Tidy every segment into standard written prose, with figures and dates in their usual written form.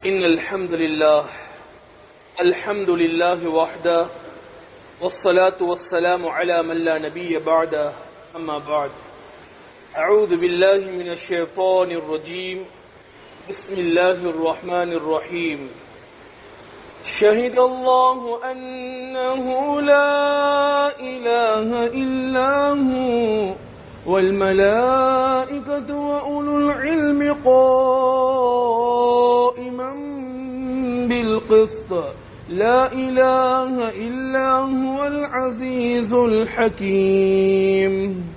إن الحمد لله وحده والصلاة والسلام على من لا نبي بعده أما بعد أعوذ بالله من الشيطان الرجيم بسم الله الرحمن الرحيم شهد الله أنه لا إله إلا هو والملائكة وأولو العلم قائما بالقسط لا إله إلا هو العزيز الحكيم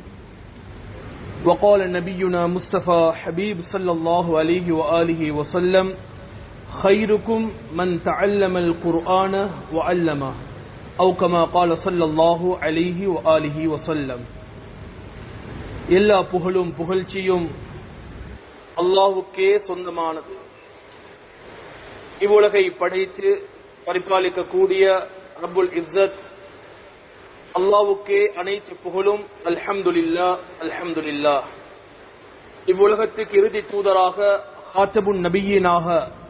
وقال نبينا مصطفى حبيب صلى الله عليه وآله وسلم خيركم من تعلم القرآن وعلمه أو كما قال صلى الله عليه وآله وسلم எல்லா புகழும் புகழ்ச்சியும் அல்லாஹ்வுக்கே சொந்தமானது. இவ்வுலகை படைத்து பரிபாலிக்கக்கூடிய ரப்புல் இஸ்ஸத் அல்லாஹ்வுக்கே அனைத்து புகழும். அல்ஹம்துலில்லாஹ் அல்ஹம்துலில்லாஹ். இவ்வுலகத்துக்கு இறுதி தூதராக ஹாத்தபுன் நபியீனாக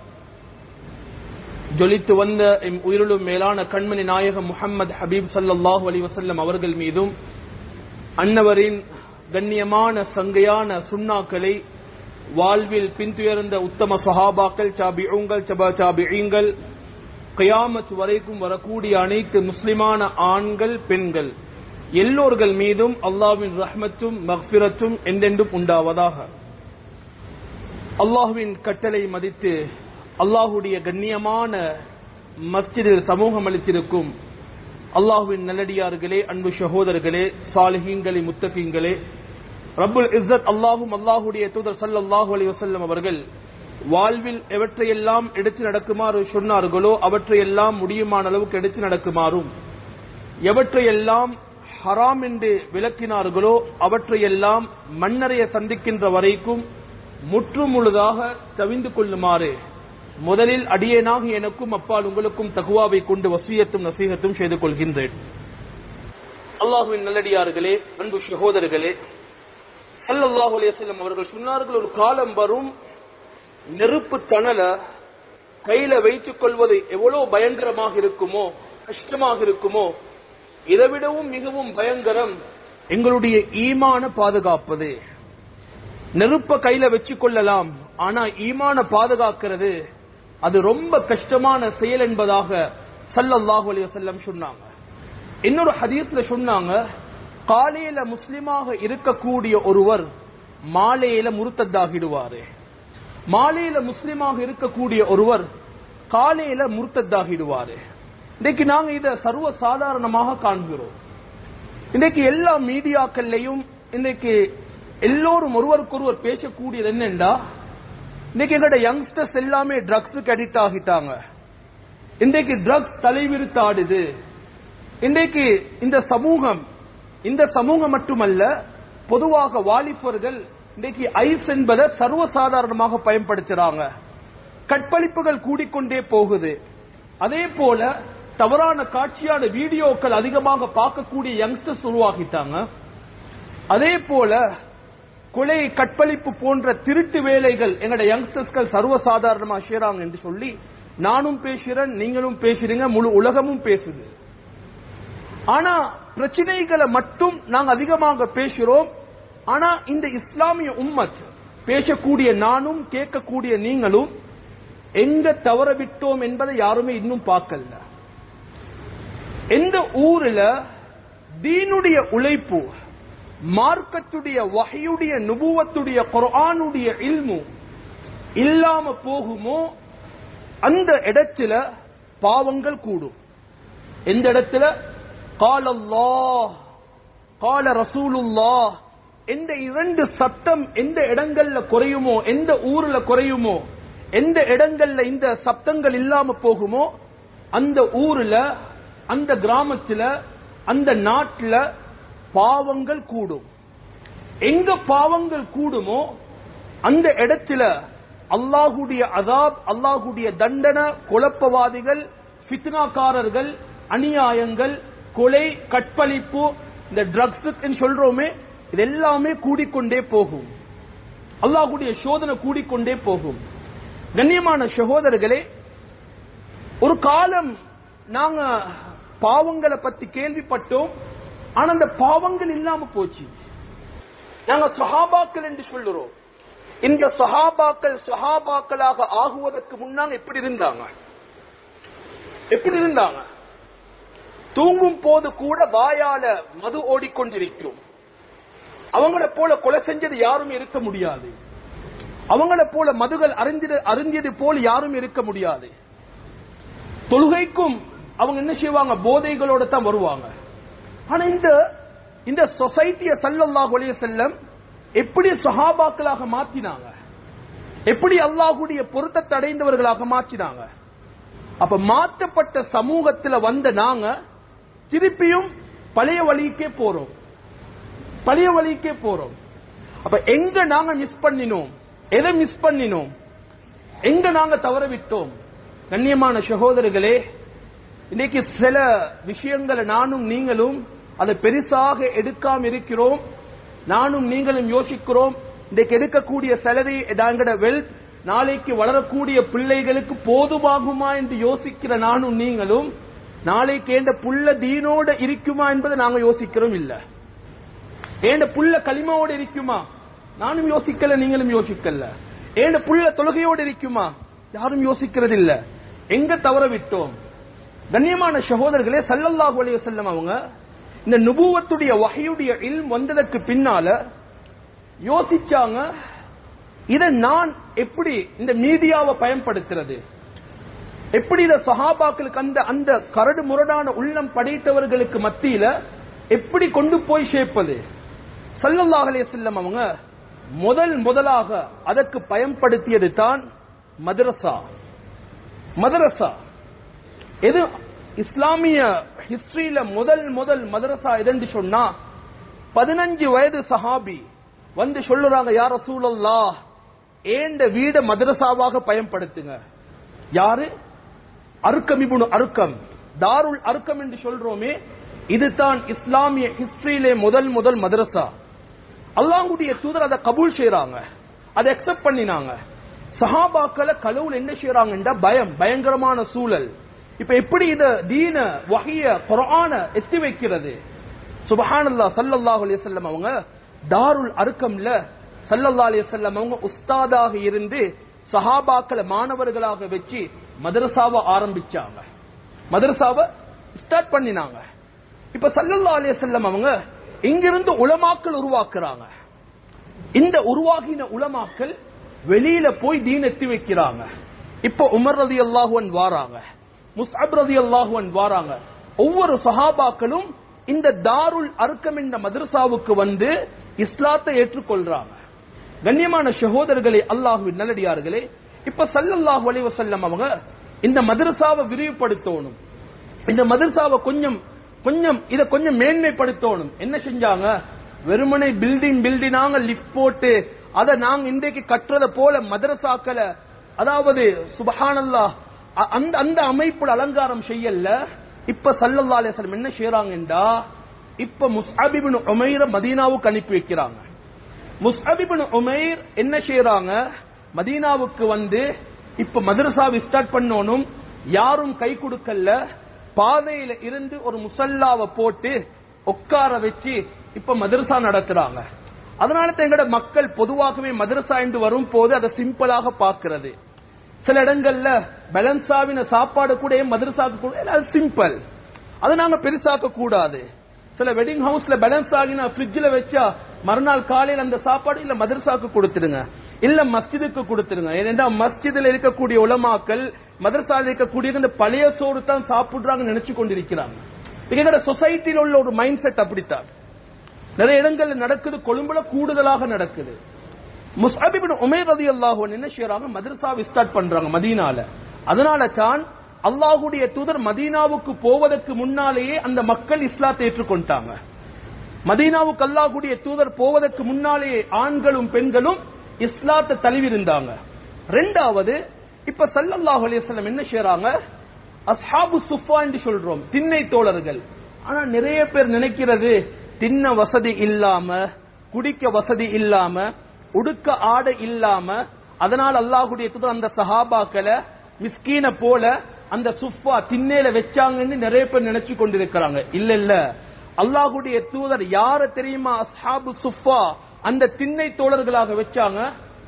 ஜொலித்து வந்த எம் உயிரிலும் மேலான கண்மணி நாயகம் முஹம்மது ஹபீப் ஸல்லல்லாஹு அலைஹி வஸல்லம் அவர்கள் மீதும் அன்னவரின் கண்ணியமான சங்கையான சுன்னாக்களை வாழ்வில் பின்துயர்ந்த உத்தம சஹாபாக்கள் தாபிஊன்கள் தபா-தாபிஈன்கள் கியாமத் வரைக்கும் வரக்கூடிய அனைத்து முஸ்லிமான ஆண்கள் பெண்கள் எல்லோர்கள் மீதும் அல்லாஹ்வின் ரஹ்மத்தும் மக்ஃபிரத்தும் என்றென்றும் உண்டாவதாக. அல்லாஹ்வின் கட்டளை மதித்து அல்லாஹ்வுடைய கண்ணியமான மஸ்ஜிதில் சமூகம் அளித்திருக்கும் அல்லாஹ்வின் நல்லடியார்களே, அன்பு சகோதரர்களே, சாலிஹீன்களே, முத்தகீன்களே, ரப்புல் இஸ்ஸத் அல்லாஹும் அல்லாஹ்வுடைய தூதர் ஸல்லல்லாஹு அலைஹி வஸல்லம் அவர்கள் வாழ்வில் எவற்றையெல்லாம் எடுத்து நடக்குமாறு சொன்னார்களோ அவற்றையெல்லாம் முடியுமான அளவுக்கு எடுத்து நடக்குமாறும், எவற்றையெல்லாம் ஹராம் என்று விளக்கினார்களோ அவற்றையெல்லாம் மண்ணறைய சந்திக்கின்ற வரைக்கும் முற்றுமுழுதாக தவிந்து கொள்ளுமாறு முதலில் அடியேனாக எனக்கும் அப்பால் உங்களுக்கும் தக்வாவை கொண்டு வசியத்தும் நசீகத்தும் செய்து கொள்கின்றேன். அல்லாஹ்வின் நல்லடியார்களே, அன்பு சகோதரர்களே, ஸல்லல்லாஹு அலைஹி வஸல்லம் அவர்கள் சொன்னார்கள், ஒரு காலம் வரும் நெருப்பு தணல கையில வைத்துக் கொள்வது எவ்வளவு பயங்கரமாக இருக்குமோ, கஷ்டமாக இருக்குமோ, இதைவிடவும் மிகவும் பயங்கரம் எங்களுடைய ஈமான பாதுகாப்பது. நெருப்ப கையில வச்சுக் கொள்ளலாம், ஆனா ஈமான பாதுகாக்கிறது அது ரொம்ப கஷ்டமான செயல் என்பதாக ஸல்லல்லாஹு அலைஹி வஸல்லம் சொன்னாங்க. இன்னொரு ஹதீஸ்ல சொன்னாங்க, காலையில முஸ்லிமாக இருக்கக்கூடிய ஒருவர் மாலையில முர்த்தத்தாகிடுவாரு. மாலையில முஸ்லிமாக இருக்கக்கூடிய ஒருவர் காலையில முர்த்தத்தாகிடுவாரு. இன்னைக்கு நாங்க இத சர்வ சாதாரணமாக காண்கிறோம். இன்னைக்கு எல்லா மீடியாக்கள்லையும் இன்னைக்கு எல்லோரும் ஒருவருக்கொருவர் பேசக்கூடியது என்னென்றா, இன்னைக்கு எங்கட யங்ஸ்டர்ஸ் எல்லாமே ட்ரக்ஸுக்கு அடிக்ட் ஆகிட்டாங்க. இன்றைக்கு ட்ரக்ஸ் தலைவிரித்தாடுது. இன்றைக்கு இந்த சமூகம் மட்டுமல்ல, பொதுவாக வாலிபர்கள் இன்றைக்கு ஐஸ் என்பதை சர்வசாதாரணமாக பயன்படுத்துறாங்க. கற்பழிப்புகள் கூடிக்கொண்டே போகுது. அதே போல தவறான காட்சியான வீடியோக்கள் அதிகமாக பார்க்கக்கூடிய யங்ஸ்டர்ஸ் உருவாகிட்டாங்க. அதே போல கொலை, கற்பழிப்பு போன்ற திருட்டு வேலைகள் எங்கட யங்ஸ்டர்ஸ்கள் சர்வசாதாரணமா செய்றாங்க என்று சொல்லி நானும் பேசுறேன், நீங்களும் பேசுறீங்க, முழு உலகமும் பேசுது. ஆனா பிரச்சனைகளை மட்டும் நாங்க அதிகமாக பேசுறோம். ஆனா இந்த இஸ்லாமிய உம்மத் பேசக்கூடிய நானும் கேட்கக்கூடிய நீங்களும் எங்க தவற விட்டோம் என்பதை யாருமே இன்னும் பார்க்கல. எந்த ஊர்ல தீனுடைய உழைப்பு, மார்க்கத்துடைய வஹ்யுடைய நுபுவத்துடைய குர்ஆனுடைய இல்மு இல்லாம போகுமோ அந்த இடத்துல பாவங்கள் கூடும். எந்த இடத்துல கால அல்லாஹ் கால ரசூலுல்லாஹ் எந்த இரண்டு சத்தம் எந்த இடங்கள்ல குறையுமோ, எந்த ஊர்ல குறையுமோ, எந்த இடங்கள்ல இந்த சப்தங்கள் இல்லாம போகுமோ அந்த ஊர்ல, அந்த கிராமத்துல, அந்த நாட்டுல பாவங்கள் கூடும். எங்க பாவங்கள் கூடுமோ அந்த இடத்துல அல்லாஹ்வுடைய அஸாப், அல்லாஹ்வுடைய தண்டனை, குழப்பவாதிகள், ஃபித்னாக்காரர்கள், அநியாயங்கள், கொலை, கற்பழிப்பு, இந்த ட்ரக்ஸ் சொல்றோமே, இதெல்லாமே கூடிக்கொண்டே போகும். அல்லாஹ்வுடைய சோதனை கூடிக்கொண்டே போகும். கண்ணியமான சகோதரர்களே, ஒரு காலம் நாங்க பாவங்களை பத்தி கேள்விப்பட்டோம். ஆனா அந்த பாவங்கள் இல்லாம போச்சு. நாங்க சஹாபாக்கள் என்று சொல்லுறோம். இந்த சஹாபாக்களாக ஆகுவதற்கு முன்னாங்க எப்படி இருந்தாங்க? எப்படி இருந்தாங்க? தூங்கும் போது கூட வாயால மது ஓடிக்கொண்டிருக்கும். அவங்கள போல கொலை செஞ்சது யாரும் இருக்க முடியாது. அவங்கள போல மதுகள் அருந்தியது போல யாரும் இருக்க முடியாது. தொழுகைக்கும் அவங்க என்ன செய்வாங்க? போதைகளோட தான் வருவாங்க. ஆனா இந்த சொசைட்டிய ஸல்லல்லாஹு அலைஹி வஸல்லம் எப்படி சஹாபாக்களாக மாத்தினாங்க? எப்படி அல்லாஹ்வுடைய பொருத்தத்தை அடைந்தவர்களாக மாற்றினாங்க? அப்ப மாற்றப்பட்ட சமூகத்தில் வந்த நாங்க திருப்பியும் பழைய வழிக்கே போறோம். பழைய வழிக்கே போறோம். அப்ப எங்க நாங்க மிஸ் பண்ணினோம்? எதை மிஸ் பண்ணினோம்? எங்க நாங்க தவற விட்டோம்? கண்ணியமான சகோதரர்களே, இன்னைக்கு சில விஷயங்களை நானும் நீங்களும் அதை பெருசாக எடுக்காம இருக்கிறோம். நானும் நீங்களும் யோசிக்கிறோம், இன்றைக்கு எடுக்கக்கூடிய செலவை எங்கட வெல்த் நாளைக்கு வளரக்கூடிய பிள்ளைகளுக்கு போதுமாகுமா என்று யோசிக்கிற நானும் நீங்களும் நாளைக்கு ஏண்ட புள்ள தீனோட இருக்குமா என்பதை நாங்க யோசிக்கிறோம். இல்ல ஏண்ட புள்ள களிமாவோட இருக்குமா? நானும் யோசிக்கல, நீங்களும் யோசிக்கல. ஏண்ட புள்ள தொழுகையோடு இருக்குமா? யாரும் யோசிக்கிறது இல்ல. எங்க தவற விட்டோம்? கண்ணியமான சகோதரர்களே, ஸல்லல்லாஹு அலைஹி வஸல்லம் அவங்க இந்த நுபுவத்துடைய வஹீயுடைய இல்ம் வந்ததற்கு பின்னால யோசிச்சாங்க, இத நான் எப்படி இந்த மீடியாவை பயன்படுத்துறது, எப்படி இத சஹாபாக்களுக்கு அந்த கரடு முரடான உள்ளம் படைத்தவர்களுக்கு மத்தியில எப்படி கொண்டு போய் சேர்ப்பது. ஸல்லல்லாஹு அலைஹி வஸல்லம் அவங்க முதலாக அதற்கு பயன்படுத்தியது தான் மதரசா. மதரசா எது இஸ்லாமிய ஹிஸ்டரியில முதல் மதரசா எதுன்னு சொன்னா, 15 வயது சஹாபி வந்து சொல்லுறாங்க, யா ரசூலல்லாஹ், ஏண்ட வீட மதரசாவாக பயன்படுத்துங்க. யாரு? அர்கம் இப்னு அர்கம், தாருல் அர்கம் என்று சொல்றோமே, இதுதான் இஸ்லாமிய ஹிஸ்டரியிலே முதல் மதரசா. அல்லாஹ்வுடைய தூதர் அதை கபூல் செய்றாங்க, அதை அக்செப்ட் பண்ணினாங்க. சஹாபாக்களை கடவுள் என்ன செய்யறாங்கன்றா பயங்கரமான சூழல். இப்ப எப்படி இத தீன வஹிய குர்ஆன எத்தி வைக்கிறது? சுப்ஹானல்லாஹ். ஸல்லல்லாஹு அலைஹி வஸல்லம் அவங்க தாருல் அர்கம்ல ஸல்லல்லாஹு அலைஹி வஸல்லம் அவங்க உஸ்தாதாக இருந்து சஹாபாக்களை மாணவர்களாக வச்சு மதரசாவை ஆரம்பிச்சாங்க. மதரசாவை ஸ்டார்ட் பண்ணினாங்க. இப்ப ஸல்லல்லாஹு அலைஹி வஸல்லம் அவங்க இங்கிருந்து உலமாக்கள் உருவாக்குறாங்க. இந்த உருவாகின உலமாக்கள் வெளியில போய் தீன் எத்தி வைக்கிறாங்க. இப்ப உமர் ரலியல்லாஹு அன்ஹு வாராங்க, முஸ்அப் ரலியல்லாஹு அன்ஹு வாராங்க. ஒவ்வொரு சஹாபாக்களும் இந்த தாருல் அர்கம் என்ற மதரசாவுக்கு வந்து இஸ்லாத்தை ஏற்றுக்கொள்றாங்க. கண்ணியமான சகோதரர்களே, அல்லாஹ்வின் நல்லடியார்களே, இப்ப ஸல்லல்லாஹு அலைஹி வஸல்லம் அவங்க இந்த மதரசாவை விரிவுபடுத்தணும், இந்த மதரசாவை கொஞ்சம் மேன்மைப்படுத்தணும். என்ன செஞ்சாங்க? வெறுமனை பில்டிங்காக லிஃப்ட் போட்டு அதை நாங்க இன்றைக்கு கட்டுறத போல மதரசாக்களை, அதாவது சுப்ஹானல்லாஹ், அந்த அமைப்புல அலங்காரம் செய்யல. இப்ப ஸல்லல்லாஹு அலைஹி வஸல்லம் என்ன செய்றாங்கடா, இப்ப முஸ்அப் இப்னு உமைர மதீனாவுக்கு அனுப்பி வைக்கிறாங்க. முஸ்அப் இப்னு உமைர் என்ன செய்றாங்க? மதீனாவுக்கு வந்து இப்ப மதரசாவை ஸ்டார்ட் பண்ணணும். யாரும் கை கொடுக்கல. பாதையில இருந்து ஒரு முசல்லாவை போட்டு உட்கார வச்சு இப்ப மதரசா நடத்துறாங்க. அதனால எங்கட மக்கள் பொதுவாகவே மதரசா என்று வரும் போது அதை சிம்பிளாக பார்க்கிறது. சில இடங்கள்ல பேலன்ஸாவின சாப்பாடு கூட மதரசாக்கு கூட அது சிம்பிள், அதை நாங்க பெருசாக்க கூடாது. சில வெட்டிங் ஹவுஸ்ல பேலன்ஸ் ஆகினா ஃப்ரிட்ஜ்ல வச்சா மறுநாள் காலையில் அந்த சாப்பாடு இல்ல மதரசாக்கு கொடுத்துருங்க, இல்ல மஸ்ஜிதுக்கு கொடுத்துருங்க. ஏனென்றா மஸ்ஜிதில் இருக்கக்கூடிய உலமாக்கள் மதரசாவில் இருக்கக்கூடிய இந்த பழைய சோறு தான் சாப்பிடுறாங்க நினைச்சு கொண்டிருக்கிறாங்க. எங்கட சொசைட்டியில் உள்ள ஒரு மைண்ட் செட் அப்படித்தான் நிறைய இடங்கள்ல நடக்குது. கொழும்புல கூடுதலாக நடக்குது. முஸ்அப் இப்னு உமைர் ரலியல்லாஹு அன்ஹு என்ன செய்றாங்க? மதரசாவை ஸ்டார்ட் பண்றாங்க மதீனால. அதனால தான் அல்லாஹ்வுடைய தூதர் மதீனாவுக்கு போவதற்கு முன்னாலேயே அந்த மக்கள் இஸ்லாத்தை ஏற்றுக்கொண்டாங்க. மதீனாவுக்கு அல்லாஹ்வுடைய தூதர் போவதற்கு முன்னாலேயே ஆண்களும் பெண்களும் இஸ்லாத்தை தழுவிருந்தாங்க. இரண்டாவது, இப்ப ஸல்லல்லாஹு அலைஹி வஸல்லம் என்ன செய்றாங்க? அஸ்ஹாபு சுஃபா என்று சொல்றோம், திண்ணை தோழர்கள். ஆனா நிறைய பேர் நினைக்கிறது, தின்ன வசதி இல்லாம, குடிக்க வசதி இல்லாம, உடுக்க ஆடை இல்லாம அதனால் அல்லாஹ்வுடைய தூதர் அந்த சஹாபாக்களை மிஸ்கீன போல அந்த சுஃபா திண்ணேல வச்சாங்கன்னு நிறைய பேர் நினைச்சு கொண்டிருக்கிறாங்க. இல்ல இல்ல, அல்லாஹ்வுடைய தூதர் யார தெரியுமா அஸ்ஹாபு சுஃபா அந்த திண்ணை தோழர்களாக வச்சாங்க?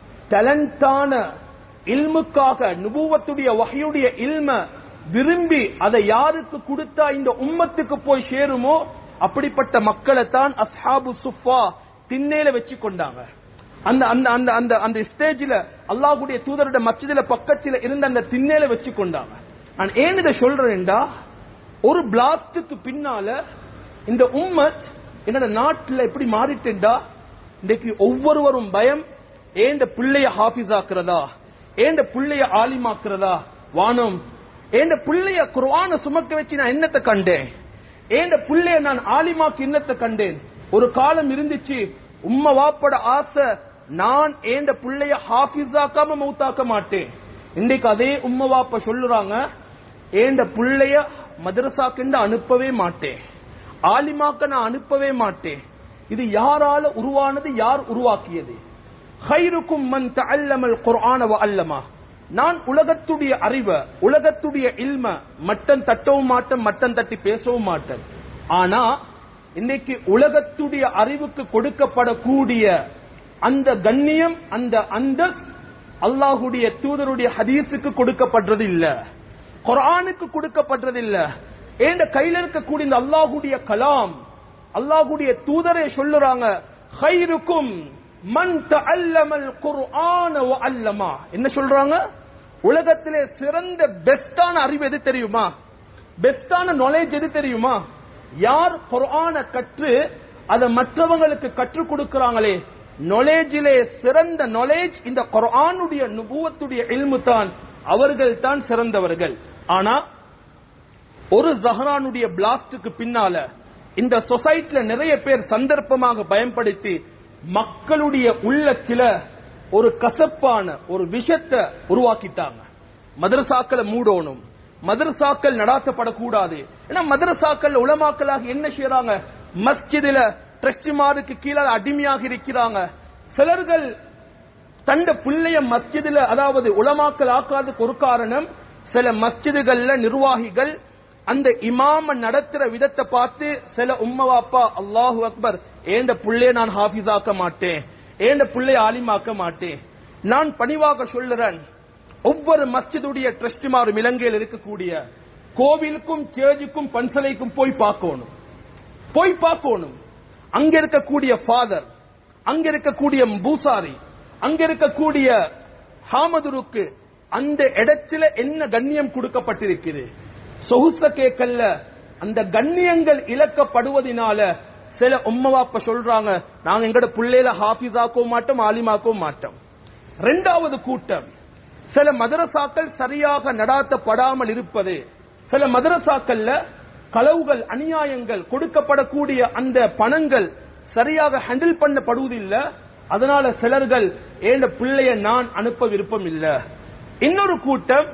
டேலண்டான இல்முக்காக நுபுவத்துடைய வஹ்யுடைய இல்ம விரும்பி அதை யாருக்கு கொடுத்தா இந்த உம்மத்துக்கு போய் சேருமோ அப்படிப்பட்ட மக்களை தான் அஸ்ஹாபு சுஃபா திண்ணேல வச்சு கொண்டாங்க. அந்த அந்த அந்த அந்த அந்த ஸ்டேஜ்ல அல்லாஹ்வுடைய தூதருடைய மஸ்ஜிதுல பக்கத்துல இருந்த அந்த திண்ணேல வச்சு கொண்டாங்க. நான் ஏன் இதை சொல்றேன்டா, ஒரு பிளாஸ்டுக்கு பின்னால இந்த உம்மத் என்னோட நாட்டுல எப்படி மாறிட்டேன்டா, இன்னைக்கு ஒவ்வொருவரும் பயம், ஏண்ட பிள்ளைய ஹாஃபிஸ் ஆக்குறதா, ஏண்ட பிள்ளைய ஆலிமாக்குறதா, வானம் ஏண்ட பிள்ளைய குர்ஆனை சுமக்க வச்சு நான் என்னத்தை கண்டேன், ஏண்ட பிள்ளைய நான் ஆலிமாக்கு என்னத்தை கண்டேன். ஒரு காலம் இருந்துச்சு உம்ம வாப்பட ஆசை, நான் ஏண்ட பிள்ளைய ஹாஃபிஸ் ஆக்காம மௌத்தாக்க மாட்டேன். இன்னைக்கு அதே உம்ம வாப்ப சொல்லுறாங்க, ஏண்ட பிள்ளைய மதரசாக்கு அனுப்பவே மாட்டேன், ஆலிமாக்க நான் அனுப்பவே மாட்டேன். இது யாரால உருவானது, யார் உருவாக்கியது? خيركم من تعلم القرآن وعلمه. நான் உலகத்துடைய அறிவை, உலகத்துடைய இல்ம மட்டன் தட்டவும் மாட்டேன், மட்டன் தட்டி பேசவும் மாட்டேன். ஆனா இன்னைக்கு உலகத்துடைய அறிவுக்கு கொடுக்கப்படக்கூடிய அந்த கண்ணியம், அந்த அல்லாஹ்வுடைய தூதருடைய ஹதீஸுக்கு கொடுக்கப்படுறது இல்ல, குர்ஆனுக்கு கொடுக்கப்படுறது இல்ல. ஏண்ட கையில இருக்கக்கூடிய இந்த அல்லாஹ்வுடைய கலாம், அல்லாஹ்வுடைய தூதரே சொல்லுறாங்க, خيركم من تعلم القرآن وعلمه. என்ன சொல்றாங்க? உலகத்திலே சிறந்த பெஸ்டான அறிவு எது தெரியுமா? பெஸ்டான நாலேஜ் எது தெரியுமா? யார் குர்ஆனை கற்று அதை மற்றவங்களுக்கு கற்றுக் கொடுக்கிறாங்களே, நாலேஜிலே சிறந்த நாலேஜ் இந்த குர்ஆனுடைய நுபுவத்துடைய இல்மு தான், அவர்கள் தான் சிறந்தவர்கள். ஆனா ஒரு ஜஹரானுடைய பிளாஸ்டுக்கு பின்னால இந்த சொசைட்டில நிறைய பேர் சந்தர்ப்பமாக பயன்படுத்தி மக்களுடைய உள்ளத்தில ஒரு கசப்பான ஒரு விஷத்தை உருவாக்கிட்டாங்க. மதரசாக்களை மூடணும், மதரசாக்கள் நடாத்தப்படக்கூடாது. ஏன்னா மதரசாக்கள் உலமாக்களாக என்ன செய்யறாங்க, மஸ்ஜிதுல ட்ரஸ்டிமாருக்கு கீழே அடிமையாக இருக்கிறாங்க. சிலர்கள் தண்ட பிள்ளைய மஸ்ஜிதுல, அதாவது உலமாக்கல் ஆக்காததுக்கு ஒரு காரணம், சில மஸ்ஜிதுகள்ல நிர்வாகிகள் அந்த இமாம நடத்துற விதத்தை பார்த்து சில உம்மவாப்பா அல்லாஹு அக்பர், ஏண்ட புள்ளைய நான் ஹாஃபிஸ் ஆக்க மாட்டேன், ஏண்ட புள்ளைய ஆலிமாக்க மாட்டேன். நான் பணிவாக சொல்லுறேன், ஒவ்வொரு மஸ்ஜிதுடைய ட்ரஸ்டிமாரும் இலங்கையில் இருக்கக்கூடிய கோவிலுக்கும் சேர்ஜுக்கும் பன்சலைக்கும் போய் பார்க்கணும், போய் பார்க்கணும். அங்க இருக்கக்கூடிய ஃபாதர், அங்க இருக்கக்கூடிய பூசாரி, அங்க இருக்கக்கூடிய ஹாமதுருக்கு அந்த இடத்துல என்ன கண்ணியம் கொடுக்கப்பட்டிருக்கிறது. சொகுச கேக்கல்ல அந்த கண்ணியங்கள் இழக்கப்படுவதனால சில உம்மவாப்ப சொல்றாங்க, நாங்க எங்கட பிள்ளையில ஹாஃபிஸ் ஆக்கவும் மாட்டோம், ஆலிமாக்கவும் மாட்டோம். இரண்டாவது கூட்டம், சில மதரசாக்கள் சரியாக நடாத்தப்படாமல் இருப்பது, சில மதரசாக்கள்ல களவுகள், அநியாயங்கள், கொடுக்கப்படக்கூடிய அந்த பணங்கள் சரியாக ஹேண்டில் பண்ணப்படுவதில்லை. அதனால சிலர்கள் ஏண்ட பிள்ளைய நான் அனுப்ப விருப்பம் இல்ல. இன்னொரு கூட்டம்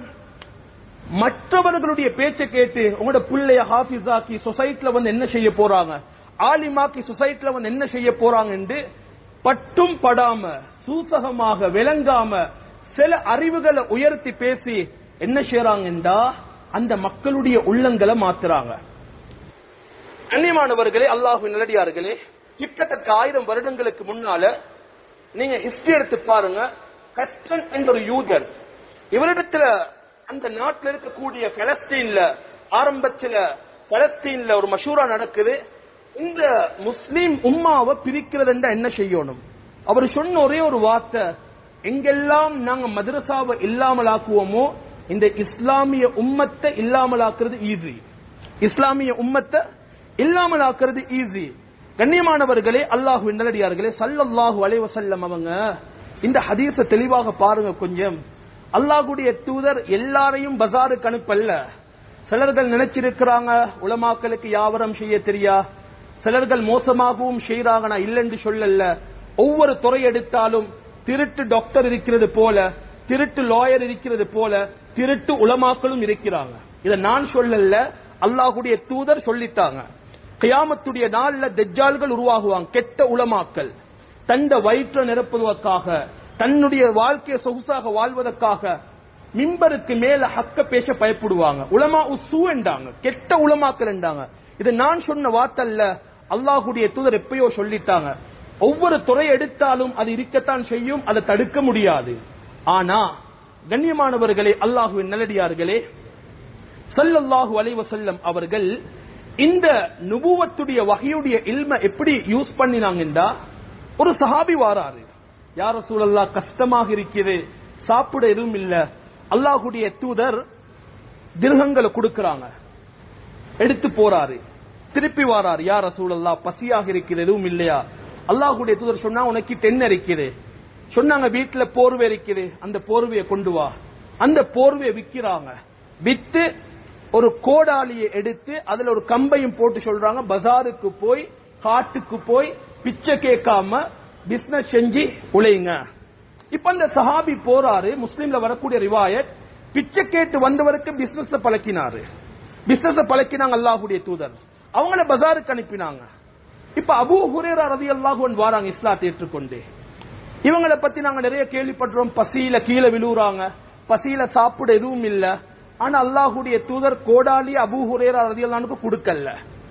மற்றவர்களுடைய பேச்சை கேட்டு உங்களோட பிள்ளைய ஹாஃபிஸ் ஆக்கி சொசைட்டில வந்து என்ன செய்ய போறாங்க, ஆலிமாக்கி சொசைட்டில வந்து என்ன செய்ய போறாங்க என்று பட்டும் படாம சூசகமாக விளங்காம சில அறிவுகளை உயர்த்தி பேசி என்ன செய்யறாங்கன்றா அந்த மக்களுடைய உள்ளங்களை மாத்துறாங்க. கண்ணியமானவர்களே, அல்லாஹ்வின் நல்லடியார்களே, கிட்டத்தட்ட 1000 வருடங்களுக்கு முன்னால நீங்க ஹிஸ்டரி எடுத்து பாருங்க. கஸ்டன் என்ற ஒரு யூதர், இவரிடத்துல அந்த நாட்டில் இருக்கக்கூடிய பலஸ்தீன்ல ஆரம்பத்தில் பலஸ்தீன்ல ஒரு மஷூரா நடக்குது. இந்த முஸ்லீம் உம்மாவை பிரிக்கிறதுண்டா என்ன செய்யணும்? அவர் சொன்ன ஒரே ஒரு வார்த்தை, எங்கெல்லாம் நாங்க மதரசாவை இல்லாமலாக்குவோமோ இந்த இஸ்லாமிய உம்மத்தை இல்லாமலாக்குறது ஈஸி, இஸ்லாமிய உம்மத்தை இல்லாமலாக்குறது ஈஸி. கண்ணியமானவர்களே, அல்லாஹ்வின் நல்லடியார்களே, ஸல்லல்லாஹு அலைஹி வஸல்லம் அவங்க இந்த ஹதீஸை தெளிவாக பாருங்க கொஞ்சம். அல்லாஹ்வுடைய தூதர் எல்லாரையும் பஜாருக்கு அனுப்பல்ல. சிலர்கள் நினைச்சிருக்கிறாங்க உலமாக்களுக்கு யாவரம் செய்ய தெரியா, சிலர்கள் மோசமாகவும் செய்யறாங்க. நான் இல்லைன்னு சொல்லல. ஒவ்வொரு துறை எடுத்தாலும் திருட்டு டாக்டர் இருக்கிறது போல, திருட்டு லாயர் இருக்கிறது போல, திருட்டு உலமாக்களும் இருக்கிறாங்க. இதை நான் சொல்லல, அல்லாஹ்வுடைய தூதர் சொல்லித்தாங்க. கியாமத்துடைய நாள்ல தஜ்ஜால்கள் உருவாகுவாங்க, கெட்ட உலமாக்கள். தண்ட வயிற்ற நிரப்புவதற்காக, தன்னுடைய வாழ்க்கையை சொகுசாக வாழ்வதற்காக மிம்பருக்கு மேல ஹக்க பேச பயப்படுவாங்க. உலமா உசூ என்றாங்க, கெட்ட உலமாக்கள் என்றாங்க. இது நான் சொன்ன வார்த்தை, அல்லாஹ்வுடைய தூதர் எப்பயோ சொல்லிட்டாங்க. ஒவ்வொரு துறை எடுத்தாலும் அது இருக்கத்தான் செய்யும், அதை தடுக்க முடியாது. ஆனா கண்ணியமானவர்களே, அல்லாஹ்வின் நல்லடியார்களே, ஸல்லல்லாஹு அலைஹி வஸல்லம் அவர்கள் இந்த நுபுவத்துடைய வஹீயுடைய இல்ம எப்படி யூஸ் பண்ணினாங்கன்றா, ஒரு சஹாபி வாராரு, யா ரசூலல்லாஹ் கஷ்டமாக இருக்குது, சாப்பிட எதுவும் இல்ல. அல்லாஹ்வுடைய தூதர் திர்ஹங்களை கொடுக்கறாங்க, எடுத்து போறாரு, திருப்பி வாராரு, யா ரசூலல்லாஹ் பசியாக இருக்குது, எதுவும் இல்லையா? அல்லாஹ்வுடைய தூதர் சொன்னா, உனக்கு என்ன இருக்குது? சொன்னாங்க, வீட்டுல போர்வை இருக்குது, அந்த போர்வையை கொண்டு வா. அந்த போர்வையை விக்கிறாங்க. வித்து ஒரு கோடாலியை எடுத்து அதுல ஒரு கம்பையும் போட்டு சொல்றாங்க, பஜாருக்கு போய் காட்டுக்கு போய் பிச்சை கேட்காம பிசினஸ் செஞ்சு உழைங்க. இப்ப அந்த சஹாபி போறாரு, முஸ்லிம்ல வரக்கூடிய ரிவாயத், பிச்சை கேட்டு வந்தவருக்கு பிசினஸ் பழக்கினாரு. பிசினஸ் பழக்கினாங்க அல்லாஹ்வுடைய தூதர், அவங்கள பஜாருக்கு அனுப்பினாங்க. இப்ப அபூ ஹுரைரா ரலியல்லாஹு அன்ஹு வராங்க இஸ்லாத்தை ஏற்றுக்கொண்டு. இவங்களை பத்தி நாங்க நிறைய கேள்விப்படுறோம், பசியில கீழே விழுறாங்க, பசியில சாப்பிட எதுவும் இல்ல. ஆனா அல்லாஹ்வுடைய தூதர் கோடாலிய அபூ ஹுரைரா ரலியல்லாஹு அன்ஹு கொடுக்கல.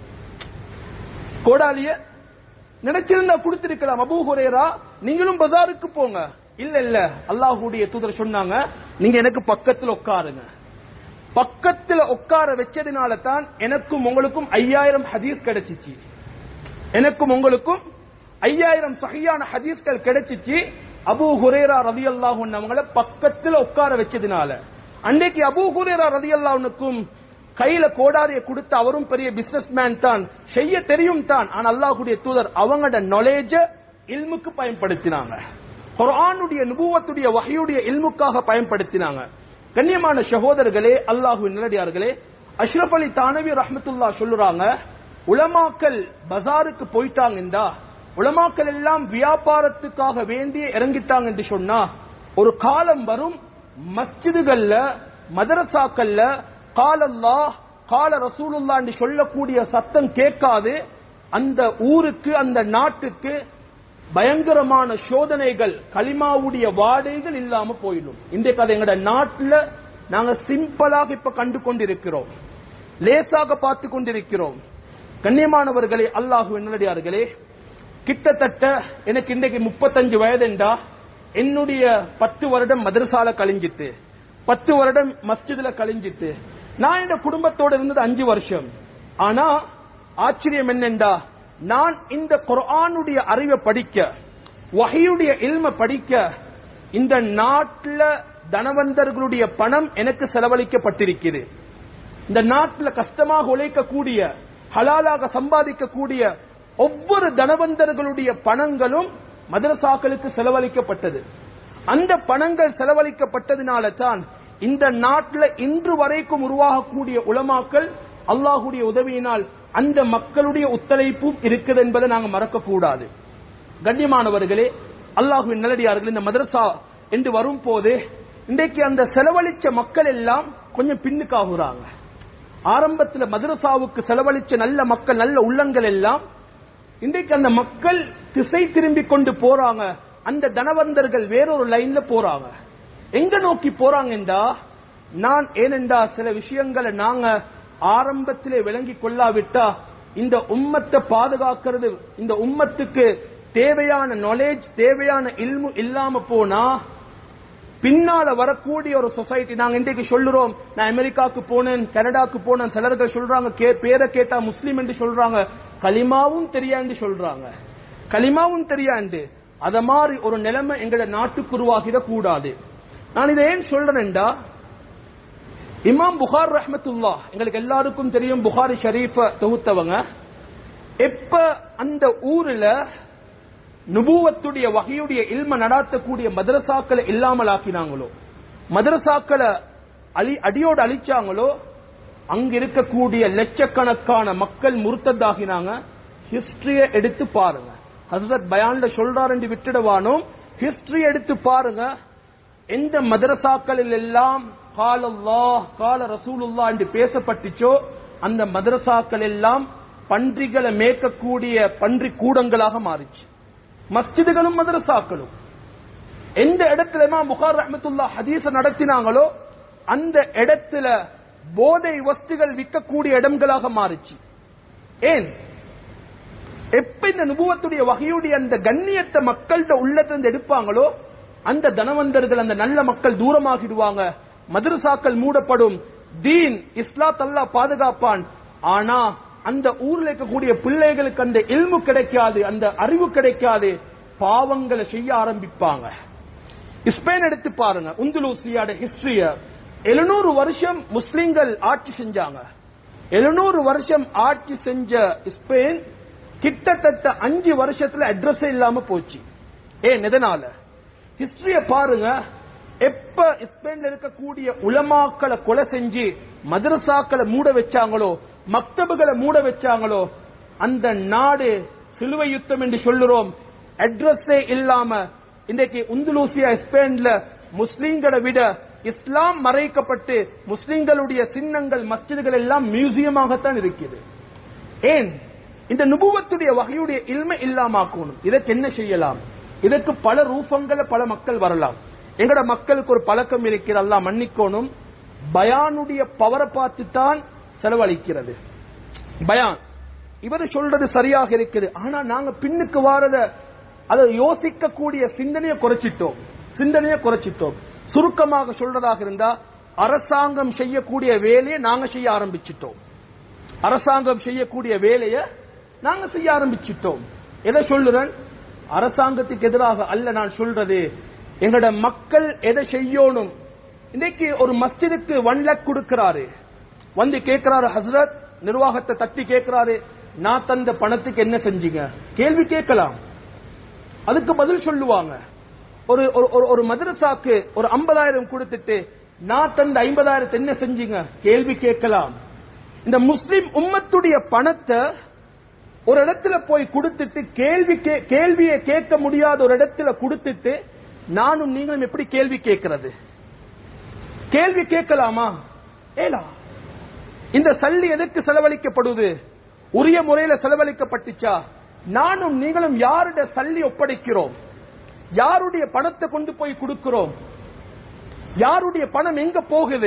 கோடாலிய நினைச்சிருந்தா கொடுத்திருக்கலாம், அபூ ஹுரைரா நீங்களும் பஜாருக்கு போங்க. இல்ல இல்ல, அல்லாஹ்வுடைய தூதர் சொன்னாங்க, நீங்க எனக்கு பக்கத்துல உட்காருங்க. பக்கத்துல உட்கார வச்சதுனால தான் எனக்கும் உங்களுக்கும் 5000 ஹதீஸ் கிடைச்சிச்சு. எனக்கும் உங்களுக்கும் 5000 சஹீஹான ஹதீஸ்கள் கிடைச்சிச்சு. அபூ ஹுரைரா ரலியல்லாஹு அன்ஹு அவங்கள பக்கத்துல உட்கார வச்சதுனால. அன்னைக்கு அபூ ஹுரைரா ரலியல்லாஹு அன்ஹுக்கும் கையில கோடாரியை கொடுத்து, அவரும் பெரிய பிசினஸ் மேன் தான், செய்ய தெரியும் தான். ஆனா அல்லாஹ்வுடைய தூதர் அவங்களோட நாலேஜ் இல்முக்கு பயன்படுத்தினாங்க, குர்ஆனுடைய நுபுவத்துடைய வஹீயுடைய இல்முக்காக பயன்படுத்தினாங்க. கண்ணியமான சகோதரர்களே, அல்லாஹ்வின் நல்லடியார்களே, அஷ்ரஃப் அலி தானவி ரஹ்மத்துல்லாஹ் சொல்லுறாங்க, உலமாக்கள் பஜாருக்கு போயிட்டாங்கடா, உலமாக்கள் எல்லாம் வியாபாரத்துக்காக வேண்டி இறங்கிட்டாங்க என்று சொன்னா, ஒரு காலம் வரும் மஸ்ஜிதுகள்ல மதரசாக்கள்ல கால அல்லாஹ் கால ரசூலுல்லாஹ் என்று சொல்லக்கூடிய சத்தம் கேட்காது. அந்த ஊருக்கு அந்த நாட்டுக்கு பயங்கரமான சோதனைகள், கலிமாவுடைய வாடைகள் இல்லாம போயிடும். இன்றைக்கு அது எங்கட நாட்டுல நாங்க சிம்பிளாக இப்ப கண்டு கொண்டிருக்கிறோம், லேசாக பார்த்து கொண்டிருக்கிறோம். கண்ணியமானவர்களே, அல்லாஹ்வின் நல்லடியார்களே, கிட்டத்தட்ட எனக்கு இன்றைக்கு 35 வயது என்றா, என்னுடைய 10 வருடம் மதரசால கழிஞ்சிட்டு, 10 வருடம் மஸ்ஜிதுல கழிஞ்சிட்டு, நான் இந்த குடும்பத்தோட இருந்தது 5 வருஷம். ஆனா ஆச்சரியம் என்னென்றா, நான் இந்த குர்ஆனுடைய அறிவை படிக்க, வஹீயுடைய இல்ம படிக்க, இந்த நாட்டில் தனவந்தர்களுடைய பணம் எனக்கு செலவழிக்கப்பட்டிருக்கிறது. இந்த நாட்டில் கஷ்டமாக உழைக்கக்கூடிய, ஹலாலாக சம்பாதிக்கக்கூடிய ஒவ்வொரு தனவந்தர்களுடைய பணங்களும் மதரசாக்களுக்கு செலவழிக்கப்பட்டது. அந்த பணங்கள் செலவழிக்கப்பட்டதினால தான் இந்த நாட்டில் இன்று வரைக்கும் உருவாகக்கூடிய உலமாக்கள் அல்லாஹ்வுடைய உதவியினால் அந்த மக்களுடைய ஒத்துழைப்பும் இருக்குது என்பதை நாங்கள் மறக்க கூடாது. கண்ணியமானவர்களே, அல்லாஹ்வின் நல்லடியார்கள், இந்த மதரசா என்று வரும் போது இன்றைக்கு அந்த செலவழிச்ச மக்கள் எல்லாம் கொஞ்சம் பின்னுக்காகுறாங்க. ஆரம்பத்தில் மதரசாவுக்கு செலவழிச்ச நல்ல மக்கள், நல்ல உள்ளங்கள் எல்லாம் இன்றைக்கு அந்த மக்கள் திசை திரும்பி கொண்டு போறாங்க. அந்த தனவந்தர்கள் வேறொரு லைன்ல போறாங்க. எங்க நோக்கி போறாங்கடா, நான் ஏனென்றா சில விஷயங்களை நாங்க ஆரம்பத்திலே விளங்கி கொள்ளாவிட்டா இந்த உம்மத்தை பாதுகாக்கிறது, இந்த உம்மத்துக்கு தேவையான நாலேஜ், தேவையான இல்மு இல்லாம போனா பின்னால வரக்கூடிய ஒரு சொசைட்டி. நாங்க இன்றைக்கு சொல்லுறோம், நான் அமெரிக்காவுக்கு போனேன், கனடாக்கு போனேன், சிலர்கள் சொல்றாங்க பேரை கேட்டா முஸ்லீம் என்று சொல்றாங்க, கலிமாவும் தெரியாது சொல்றாங்க, கலிமாவும் தெரியாது. அத மாதிரி ஒரு நிலைமை எங்கட நாட்டுக்கு உருவாகிட கூடாது. நான் இதை ஏன் சொல்றேன்டா, இமாம் புகார் ரஹ்மத்துல்லாஹ், எங்களுக்கு எல்லாருக்கும் தெரியும், புகாரி ஷரீஃப தொகுத்தவங்க. எப்ப அந்த ஊர்ல நுபுவத்துடைய வஹீயுடைய இல்ம நடாத்தக்கூடிய மதரசாக்களை இல்லாமல் ஆக்கினாங்களோ, மதரசாக்களை அடியோடு அழிச்சாங்களோ, அங்க இருக்கக்கூடிய லட்சக்கணக்கான மக்கள் முர்த்ததாகினாங்க. ஹிஸ்டரிய எடுத்து பாருங்க, ஹஸ்ரத் பயான்ல சொல்றார் என்று விட்டுடுவானோ, ஹிஸ்டரி எடுத்து பாருங்க. எந்த மதரசாக்களில் எல்லாம் கால அல்லாஹ் கால ரசூலுல்லாஹ் என்று பேசப்பட்டுச்சோ, அந்த மதரசாக்கள் எல்லாம் பன்றிகளை மேய்க்கக்கூடிய பன்றி கூடங்களாக மாறிச்சு. மஸ்ஜிதுகளும் மதரசாக்களும் எந்த இடத்துல இமாம் புகாரி ரஹ்மத்துல்லாஹ் ஹதீஸ நடத்தினாங்களோ அந்த இடத்துல போதை வஸ்துகள் விற்கக்கூடிய இடங்களாக மாறிச்சு. ஏன்? எப்ப இந்த நுபுவத்துடைய வகையுடைய அந்த கண்ணியத்தை மக்கள்கிட்ட உள்ளத்திலிருந்து எடுப்பாங்களோ அந்த தனவந்தர்கள், அந்த நல்ல மக்கள் தூரமாகிடுவாங்க. மதரசாக்கள் மூடப்படும். தீன் இஸ்லாத் அல்லாஹ் பாதுகாப்பான். ஆனா அந்த ஊர்ல இருக்கக்கூடிய பிள்ளைகளுக்கு அந்த இல்மு கிடைக்காது, அந்த அறிவு கிடைக்காது, பாவங்களை செய்ய ஆரம்பிப்பாங்க. ஸ்பெயின் எடுத்து பாருங்க, உந்துலூசியோட ஹிஸ்டரிய. 700 வருஷம் முஸ்லிம்கள் ஆட்சி செஞ்சாங்க. 700 வருஷம் ஆட்சி செஞ்ச ஸ்பெயின் கிட்டத்தட்ட 5 வருஷத்துல அட்ரஸ் இல்லாம போச்சு. ஏன்? எதனால? ஹிஸ்டரிய பாருங்க. எப்ப ஸ்பெயின்ல இருக்கக்கூடிய உலமாக்களை கொலை செஞ்சு மதரசாக்களை மூட வச்சாங்களோ, மக்தபுகளை மூட வச்சாங்களோ, அந்த நாடு சிலுவை யுத்தம் என்று சொல்லுறோம், அட்ரஸே இல்லாம இன்றைக்கு உந்துலூசியா ஸ்பெயின்ல முஸ்லிம்களை விட இஸ்லாம் மறைக்கப்பட்டு முஸ்லிம்களுடைய சின்னங்கள் மஸ்ஜிதுகள் எல்லாம் மியூசியமாகத்தான் இருக்குது. ஏன்? இந்த நுபுவத்துடைய வகையுடைய இல்மை இல்லாமக்கணும். இதற்கு என்ன செய்யலாம்? இதற்கு பல ரூபங்களை பல மக்கள் வரலாம். எங்கட மக்களுக்கு ஒரு பழக்கம் இருக்கிறது, அல்லாஹ் மன்னிக்கணும், பயானுடைய பவரை பார்த்து தான் செலவழிக்கிறது. பயான் இவர் சொல்றது சரியாக இருக்குது, ஆனா நாங்க பின்னுக்கு வாரத அதை யோசிக்க கூடிய சிந்தனையை குறைச்சிட்டோம். சுருக்கமாக சொல்றதாக இருந்தா, அரசாங்கம் செய்யக்கூடிய வேலையை நாங்க செய்ய ஆரம்பிச்சிட்டோம். எதை சொல்லுறேன்? அரசாங்கத்துக்கு எதிராக அல்ல நான் சொல்றது, எங்கட மக்கள் எதை செய்யணும். இன்னைக்கு ஒரு மஸ்ஜிதுக்கு 1 லட்சம் கொடுக்கிறாரு, வந்து கேட்கிறாரு ஹஸ்ரத், நிர்வாகத்தை தட்டி கேட்கிறாரு, நான் தந்த பணத்துக்கு என்ன செஞ்சீங்க? கேள்வி கேட்கலாம், அதுக்கு பதில் சொல்லுவாங்க. ஒரு மதரசாக்கு ஒரு 50,000 கொடுத்துட்டு நான் தந்த 50,000 என்ன செஞ்சீங்க? கேள்வி கேட்கலாம். இந்த முஸ்லிம் உம்மத்துடைய பணத்தை ஒரு இடத்துல போய் கொடுத்துட்டு கேள்வியை கேட்க முடியாத ஒரு இடத்துல கொடுத்துட்டு நானும் நீங்களும் எப்படி கேள்வி கேட்கிறது? கேள்வி கேட்கலாமா? ஏலா. இந்த சல்லி எதற்கு செலவழிக்கப்படுது? உரிய முறையில செலவழிக்கப்பட்டுச்சா? நானும் நீங்களும் யாருடைய சல்லி ஒப்படைக்கிறோம்? யாருடைய பணத்தை கொண்டு போய் கொடுக்கிறோம்? யாருடைய பணம் எங்க போகுது?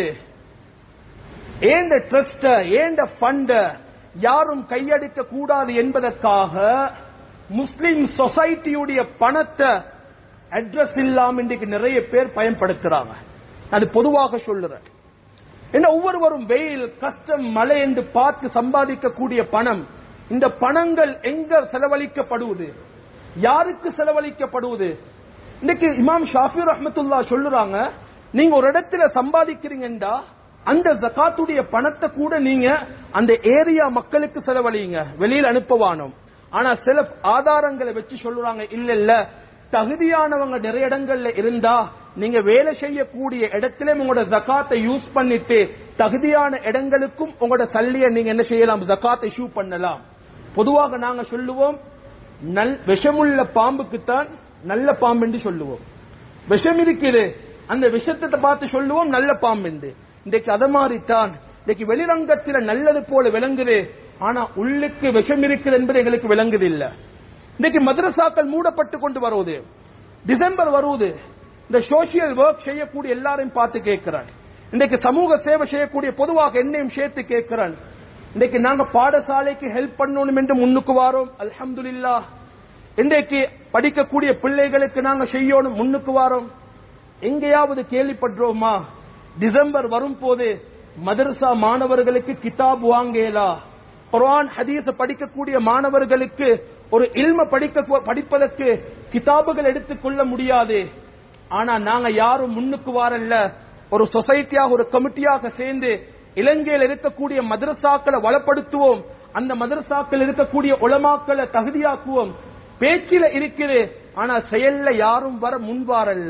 ஏண்ட ட்ரஸ்ட, ஏண்ட ஃபண்ட யாரும் கையடிக்க கூடாது என்பதற்காக முஸ்லிம் சொசைட்டியுடைய பணத்தை அட்ரஸ் இல்லாம இன்றைக்கு நிறைய பேர் பயன்படுத்துறாங்க. அது பொதுவாக சொல்லுறேன். என்ன, ஒவ்வொருவரும் வெயில், கஷ்டம், மழை என்று பார்த்து சம்பாதிக்கக்கூடிய பணம், இந்த பணங்கள் எங்க செலவழிக்கப்படுவது? யாருக்கு செலவழிக்கப்படுவது? இன்னைக்கு இமாம் ஷாஃபி ரஹ்மத்துல்லாஹ் சொல்லுறாங்க, நீங்க ஒரு இடத்துல சம்பாதிக்கிறீங்கடா, அந்த ஜகாத்துடைய பணத்தை கூட நீங்க அந்த ஏரியா மக்களுக்கு செலவழிங்க, வெளியில் அனுப்பவானோம். ஆனா சில ஆதாரங்களை வச்சு சொல்லுறாங்க, இல்ல தகுதியானவங்க நிறைய இடங்கள்ல இருந்தா நீங்க வேலை செய்யக்கூடிய இடத்துல உங்களோட ஜகாத்தை யூஸ் பண்ணிட்டு தகுதியான இடங்களுக்கும் உங்களோட சல்லியை நீங்க என்ன செய்யலாம்? ஜகாத்தை இஷ்யூ பண்ணலாம். பொதுவாக நாங்க சொல்லுவோம், விஷமுள்ள பாம்புக்குத்தான் நல்ல பாம்பு என்று சொல்லுவோம். விஷம் இருக்குது, அந்த விஷத்தை பார்த்து சொல்லுவோம் நல்ல பாம்பு என்று. இன்றைக்கு அதை மாதிரித்தான் இன்னைக்கு வெளிரங்கத்தில் நல்லது போல விளங்குது, ஆனா உள்ளுக்கு விஷம் இருக்குது என்பது எங்களுக்கு விளங்குது இல்ல. இன்னைக்கு மதரசாக்கள் மூடப்பட்டு கொண்டு வருவது, டிசம்பர் வருவது, இந்த சோசியல் ஒர்க் செய்யக்கூடிய எல்லாரையும் பார்த்து கேட்கிறான். இன்றைக்கு சமூக சேவை செய்யக்கூடிய பொதுவாக என்னையும் சேர்த்து கேட்கிறான். இன்றைக்கு நாங்க பாடசாலைக்கு ஹெல்ப் பண்ணணும் என்று முன்னுக்கு வாரோம், அல்ஹம்துலில்லாஹ். இன்றைக்கு படிக்கக்கூடிய பிள்ளைகளுக்கு நாங்க செய்யணும் முன்னுக்கு வாரோம். எங்கேயாவது கேள்விப்படுறோமா டிசம்பர் வரும் போது மதரசா மாணவர்களுக்கு கிதாப் வாங்கலா, குர்ஆன் ஹதீஸ் படிக்கக்கூடிய மாணவர்களுக்கு ஒரு இல்ம படிப்பதற்கு கிதாபுகள் எடுத்துக்கொள்ள முடியாது? ஆனா நாங்க யாரும் முன்னுக்கு வாரல்ல. ஒரு சொசைட்டியாக, ஒரு கமிட்டியாக சேர்ந்து இலங்கையில் இருக்கக்கூடிய மதரசாக்களை வளப்படுத்துவோம், அந்த மதரசாக்கள் இருக்கக்கூடிய உலமாக்களை தகுதியாக்குவோம். பேச்சில இருக்குது, ஆனா செயல்ல யாரும் வர முன்வாரல்ல.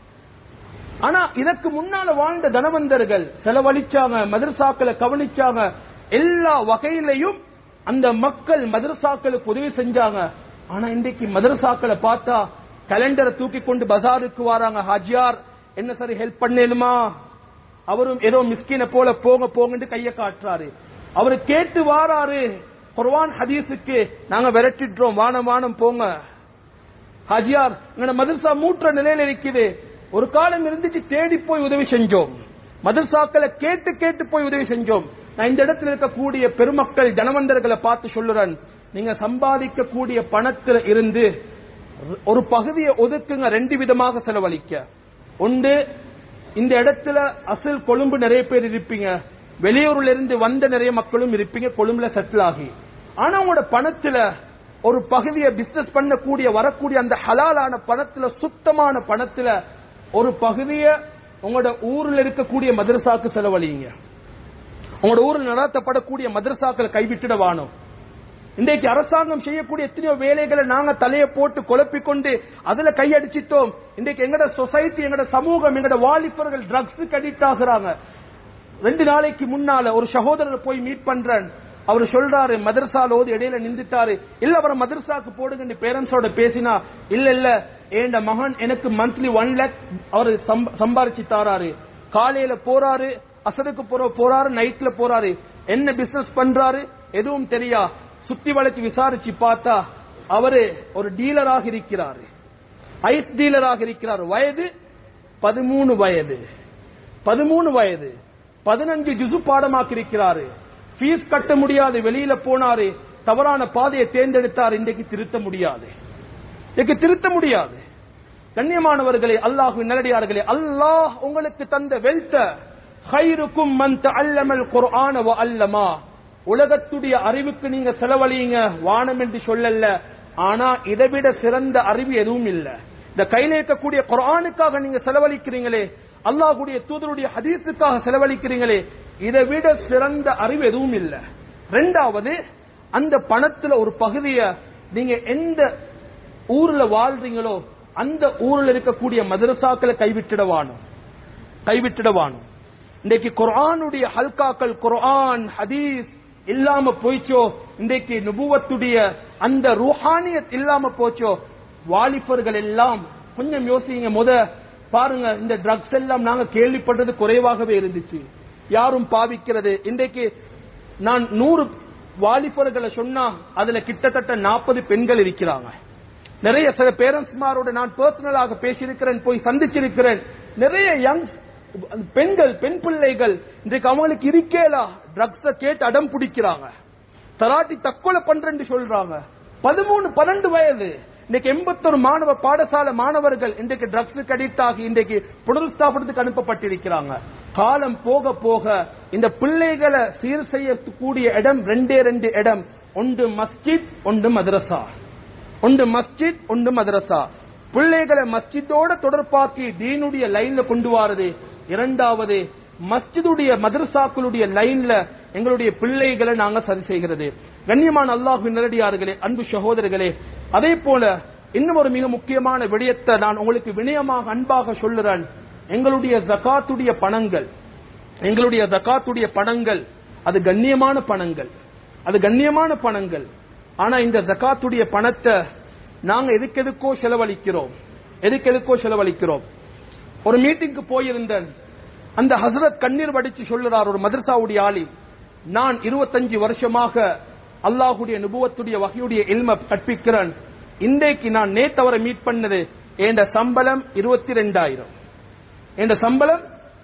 ஆனா இதற்கு முன்னால வாழ்ந்த தனவந்தர்கள் செலவழிச்சாங்க, மதரசாக்களை கவனிச்சாங்க, எல்லா வகையிலையும் அந்த மக்கள் மதரசாக்களுக்கு உதவி செஞ்சாங்க. ஆனா இன்றைக்கு மதரசாக்களை பார்த்தா கலண்டரை தூக்கி கொண்டு பஜாருக்கு வராங்க, ஹாஜியார் என்ன சரி ஹெல்ப் பண்ணேனுமா? அவரும் ஏதோ மிஸ்கின போல போங்க போங்கன்னு கைய காட்டுறாரு. அவரு கேட்டு வாராரு, குர்ஆன் ஹதீஸுக்கு நாங்க விரட்டிடுறோம், வானம் வானம் போங்க. ஹாஜியார் எங்க மதரசா மூற்ற நிலையில இருக்குது, ஒரு காலம் இருந்துச்சு தேடி போய் உதவி செஞ்சோம், மதரசாக்களை கேட்டு கேட்டு போய் உதவி செஞ்சோம். நான் இந்த இடத்துல இருக்கக்கூடிய பெருமக்கள் ஜனவந்தர்களை பார்த்து சொல்லுறேன், நீங்க சம்பாதிக்கக்கூடிய பணத்துல இருந்து ஒரு பகுதியை ஒதுக்குங்க, ரெண்டு விதமாக செலவழிக்க. ஒன்று, இந்த இடத்துல அசல் கொழும்பு நிறைய பேர் இருப்பீங்க, வெளியூர்ல இருந்து வந்த நிறைய மக்களும் இருப்பீங்க, கொழும்புல செட்டில் ஆகி. ஆனா உங்களோட பணத்துல ஒரு பகுதியை பிசினஸ் பண்ணக்கூடிய வரக்கூடிய அந்த ஹலாலான பணத்துல, சுத்தமான பணத்துல ஒரு பகுதியை உங்களோட ஊர்ல இருக்கக்கூடிய மதரசாக்கு செலவழிங்க. உங்களோட ஊரில் நடத்தப்படக்கூடிய மதரசாக்களை கைவிட்டுட வாணும். இன்றைக்கு அரசாங்கம் செய்யக்கூடிய எத்தனையோ வேலைகளை நாங்க தலையை போட்டு குழப்பிக்கொண்டு அதுல கையடிச்சிட்டோம். இன்றைக்கு எங்கட சொசைட்டி, எங்கட சமூகம், எங்கட வாலிபர்கள் ட்ரக்ஸுக்கு அடிக்ட் ஆகுறாங்க. 2 நாளைக்கு முன்னால ஒரு சகோதரர் போய் மீட் பண்றேன். அவர் சொல்றாரு, மதரசால ஓதி இடையில நின்றுட்டாரு, இல்ல அவரை மதரசாக்கு போடுங்க பேரண்ட்ஸோட பேசினா, இல்ல இல்ல ஏண்ட மகன் எனக்கு மந்த்லி 1 lakh அவரு சம்பாரிச்சு தாராரு. காலையில போறாரு, அசருக்கு போறாரு, நைட்ல போறாரு. என்ன பிசினஸ் பண்றாரு எதுவும் தெரியா. சுத்தி வளைச்சு விசாரிச்சு பார்த்தா அவரு ஒரு டீலராக இருக்கிறாரு, ஐஸ் டீலராக இருக்கிறார். வயது 13 வயது, 13 வயது, 15 ஜுசு பாடமாக்கி இருக்கிறாரு. ஃபீஸ் கட்ட முடியாது, வெளியில போனாரு, தவறான பாதையை தேர்ந்தெடுத்தார். இன்றைக்கு திருத்த முடியாது, இன்றைக்கு திருத்த முடியாது. கண்ணியமானவர்களே, அல்லாஹ்வின் நல்லடியார்களே, அல்லாஹ் உங்களுக்கு தந்த வெல்த், خيركم من تعلم القرآن وعلمه, உலகத்துடைய அறிவுக்கு நீங்க செலவழியுங்க, வானம் என்று சொல்லல. ஆனா இதைவிட சிறந்த அறிவு எதுவும் இல்ல. இந்த கையில இருக்கக்கூடிய குர்ஆனுக்காக நீங்க செலவழிக்கிறீங்களே, அல்லாஹ்வுடைய தூதருடைய ஹதீஸுக்காக செலவழிக்கிறீங்களே, இதை விட சிறந்த அறிவு எதுவும் இல்ல. ரெண்டாவது, அந்த பணத்துல ஒரு பகுதியை நீங்க எந்த ஊர்ல வாழ்றீங்களோ அந்த ஊர்ல இருக்கக்கூடிய மதரசாக்களை கைவிட்டுடவானும், கைவிட்டுடவானும். இன்றைக்கு குர்ஆனுடைய ஹல்காக்கள், குர்ஆன் ஹதீஸ் இல்லாம போயிச்சோ, இன்றைக்கு நுபுவத்துடைய அந்த ரூஹானியத் இல்லாம போச்சோ. வாலிபர்கள் எல்லாம் கொஞ்சம் யோசிங்க. பாருங்க, இந்த ட்ரக்ஸ் எல்லாம் நாங்க கேள்விப்பட்டது குறைவாகவே இருந்துச்சு, யாரும் பாவிக்கிறது. இன்றைக்கு நான் 100 வாலிபர்களை சொன்னா அதுல கிட்டத்தட்ட 40 பெண்கள் இருக்கிறாங்க. நிறைய சில பேரண்ட்ஸ்மாரோட நான் பர்சனலாக பேசியிருக்கிறேன், போய் சந்திச்சிருக்கிறேன். நிறைய யங் பெண்கள், பெண் பிள்ளைகள் இன்றைக்கு அவங்களுக்கு இருக்கேலா ட்ரக்ஸ கேட்டு அடம் பிடிக்கிறாங்க, தராட்டி தற்கொலை பண்றேன்னு சொல்றாங்க. 13, 12 வயது. இன்னைக்கு 81 மாணவ பாடசாலை மாணவர்கள் இன்றைக்கு ட்ரக்ஸுக்கு அடிக்ட் ஆகி இன்றைக்கு புனருஸ்தாபனத்துக்கு அனுப்பப்பட்டிருக்கிறாங்க. காலம் போக போக இந்த பிள்ளைகளை சீர் செய்யக்கூடிய இடம் 2 இடம், ஒன்று மஸ்ஜித், ஒன்று மதரசா. ஒன்று மஸ்ஜித், ஒன்று மதரசா. பிள்ளைகளை மஸ்ஜிதோட தொடர்பாக்கி தீனுடைய லைன்ல கொண்டு வாரது. இரண்டாவது, மஸ்ஜிதுடைய மதரசாக்களுடைய லைன்ல எங்களுடைய பிள்ளைகளை நாங்க சரி செய்கிறது. கண்ணியமான அல்லாஹ்வின் நல்லடியார்களே, அன்பு சகோதரர்களே, அதே போல இன்னும் ஒரு மிக முக்கியமான விடயத்தை நான் உங்களுக்கு வினயமாக அன்பாக சொல்லுறேன். எங்களுடைய ஜகாத்துடைய பணங்கள், எங்களுடைய ஜகாத்துடைய பணங்கள் அது கண்ணியமான பணங்கள், அது கண்ணியமான பணங்கள். ஆனா இந்த ஜகாத்துடைய பணத்தை நாங்க எதுக்கெதுக்கோ செலவழிக்கிறோம், எதுக்கெதுக்கோ செலவழிக்கிறோம். ஒரு மீட்டிங்க்கு போயிருந்தேன். அந்த ஹஸ்ரத் கண்ணீர் வடிச்சு சொல்லுறார், ஒரு மதரசாவுடைய ஆலிம், நான் 25 வருஷமாக அல்லாஹுடைய நுபுவத்துடைய வஹீயுடைய இல்ம கற்பிக்கிறேன். இன்றைக்கு நான் நேத்தவரை மீட் பண்ணது, என்ற சம்பளம் 22,000, என்ற சம்பளம்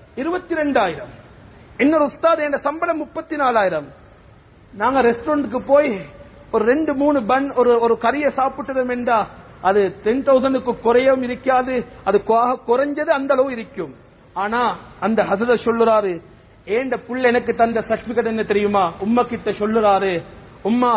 22,000. இன்னொரு உஸ்தாத் என்ற சம்பளம் 34,000. நாங்க ரெஸ்டாரண்ட்டுக்கு போய் ஒரு 2-3 பன் ஒரு கறியை சாப்பிட்டதும் என்றா அது 10,000க்கு குறையும் இருக்காது, அது குறைஞ்சது அந்த அளவு இருக்கும். ஆனா அந்த ஹஸ்ரத் சொல்லுறாரு, ஏண்ட புள்ள எனக்கு தந்த சர்டிபிகேட் என்ன தெரியுமா? உம்மா கிட்ட சொல்லுறாரு, உம்மா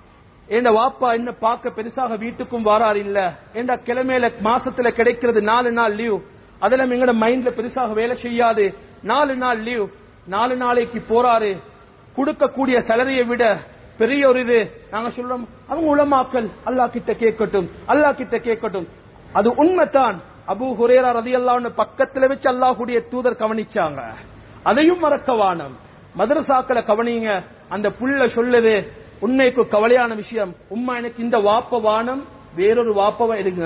ஏண்ட வாப்பா என்ன பார்க்க பெருசாக வீட்டுக்கும் வாராரு இல்ல, ஏண்ட கிழமையில மாசத்துல கிடைக்கிறது 4 நாள் லீவ், அதெல்லாம் எங்கட மைண்ட்ல பெருசாக வேலை செய்யாது. 4 நாள் லீவ், 4 நாளைக்கு போறாரு. கொடுக்கக்கூடிய சேலரியை விட பெரிய ஒரு இது. நாங்க சொல்றோம், அவங்க உலமாக்கள் அல்லாஹ் கிட்ட கேட்கட்டும், அல்லாஹ் கிட்ட கேட்கட்டும். அது உண்மைதான். அபூ ஹுரைரா ரலியல்லாஹு அன்ஹு பக்கத்துல வச்சு அல்லாஹ்வுடைய தூதர் கவனிச்சாங்க. அதையும் மறக்கவானம். மதரசாக்களை கவனிங்க. அந்த புள்ள சொல்லுது, உண்மைக்கு கவலையான விஷயம், உம்மா எனக்கு இந்த வாப்ப வானம், வேறொரு வாப்பவ எடுங்க.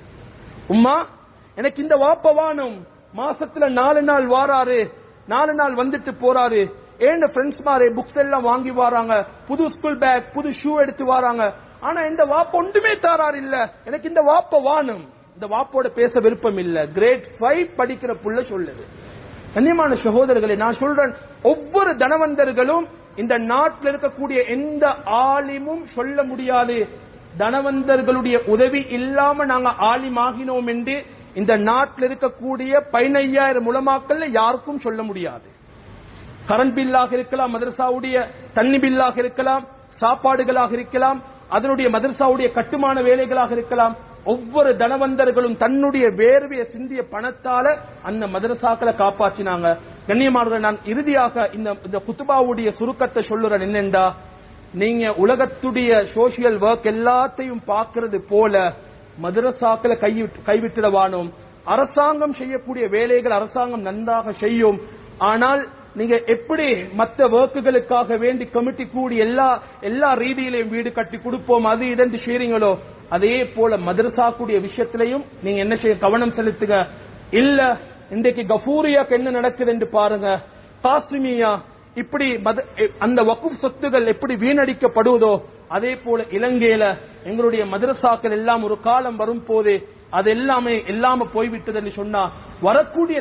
உம்மா எனக்கு இந்த வாப்ப வானம், மாசத்துல 4 நாள் வாராரு, 4 நாள் வந்துட்டு போறாரு. ஏண்ட ஃப்ரெண்ட்ஸ் மாரே புக்ஸ் எல்லாம் வாங்கி வராங்க, புது ஸ்கூல் பேக், புது ஷூ எடுத்து வராங்க. ஆனா இந்த வாப்ப ஒன்றுமே தாரார் இல்ல, எனக்கு இந்த வாப்ப வாணும். இந்த வாப்போட பேச விருப்பம் இல்ல. கிரேட் 5 படிக்கிற புள்ள சொல்லுது. கண்ணியமான சகோதரர்களே, நான் சொல்றேன், ஒவ்வொரு தனவந்தர்களும் இந்த நாட்டில் இருக்கக்கூடிய எந்த ஆலிமும் சொல்ல முடியாது தனவந்தர்களுடைய உதவி இல்லாம நாங்க ஆலிமாகினோம் என்று இந்த நாட்டில் இருக்கக்கூடிய 15,000 உலமாக்கள் யாருக்கும் சொல்ல முடியாது. கரண்ட் பில்லாக இருக்கலாம், மதரசாவுடைய தண்ணி பில்லாக இருக்கலாம், சாப்பாடுகளாக இருக்கலாம், அதனுடைய மதரசாவுடைய கட்டுமான வேலைகளாக இருக்கலாம். ஒவ்வொரு தனவந்தர்களும் தன்னுடைய வேர்வையை சிந்திய பணத்தால அந்த மதரசாக்களை காப்பாற்றினாங்க. கண்ணியமானவர்கள், நான் இறுதியாக இந்த குத்துபாவுடைய சுருக்கத்தை சொல்லுறேன். என்னென்றா, நீங்க உலகத்துடைய சோசியல் ஒர்க் எல்லாத்தையும் பார்க்கிறது போல மதரசாக்களை கைவிட்டுடவானோம். அரசாங்கம் செய்யக்கூடிய வேலைகள் அரசாங்கம் நன்றாக செய்யும். ஆனால் நீங்க எப்படி மற்ற ஒர்க்குகளுக்காக வேண்டி கமிட்டி கூடி எல்லா ரீதியிலையும் வீடு கட்டி கொடுப்போம் அது இதென்று செய்றீங்களோ, அதே போல மதரசாக்குடைய விஷயத்திலையும் நீங்க என்ன செய்ய கவனம் செலுத்துங்க. இல்ல இன்றைக்கு கஃபூரியாக்கு என்ன நடக்குது என்று பாருங்க, காசிமியா இப்படி அந்த வக்ஃப் சொத்துகள் எப்படி வீணடிக்கப்படுவதோ அதே போல இலங்கையில எங்களுடைய மதரசாக்கள் எல்லாம் ஒரு காலம் வரும் போது அது எல்லாமே இல்லாம போய்விட்டது என்று சொன்னா வரக்கூடிய